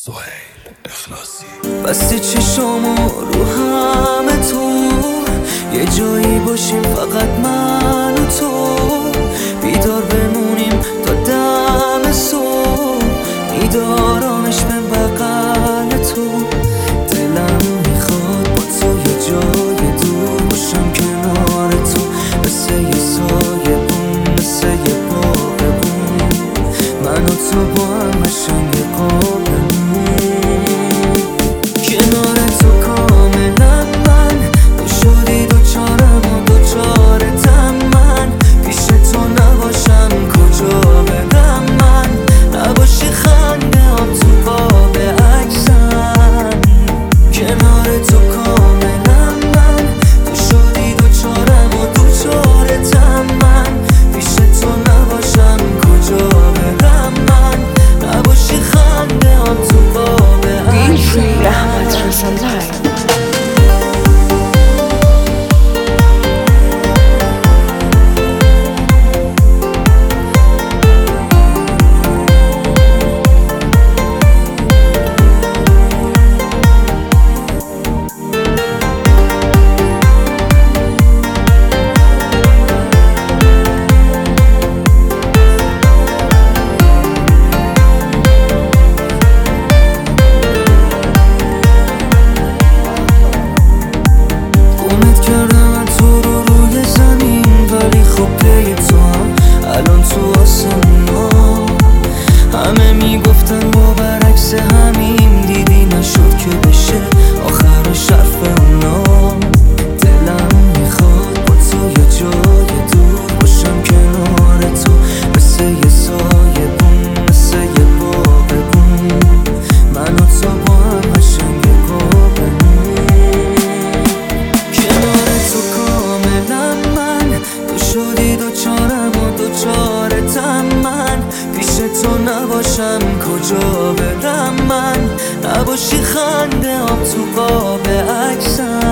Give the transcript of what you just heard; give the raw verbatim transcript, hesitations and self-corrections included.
سهیل اخلاصی. بسته چشامو رو همه تو، یه جایی باشیم فقط من و تو، بیدار بمونیم تا دم صبح، میدارمش به بغل تو. دلم میخواد با تو یه جای دور باشم کنار تو، مثل یه سایه بون، مثل یه باغبون، من و تو با هم قشنگ قابمون. کنار تو کاملا من، تو شدی دوچارم و دوچارتم من، پیش تو نباشم کجا برم من، نباشی خنده هم تو باب عکسم. کنار تو کاملا من، تو شدی دوچارم و دوچارتم من، پیش تو نباشم کجا برم من، نباشی خنده هم تو باب عکسم. رحمت رساله الان تو آسمونا همه میگفتن با برعکس همین، دیدی نشد که بشه آخرش حرف اونا. دلم میخواد با تو یه جای دور باشم کنار تو، مثل یه سایه بون، مثل یه باغبون، من و تو با هم قشنگ قابمون. کنار تو کاملا من، تو شدی دوچارم و دوچارتم من، پیش تو نباشم کجا برم من، نباشی خنده هم تو قاب عکسم.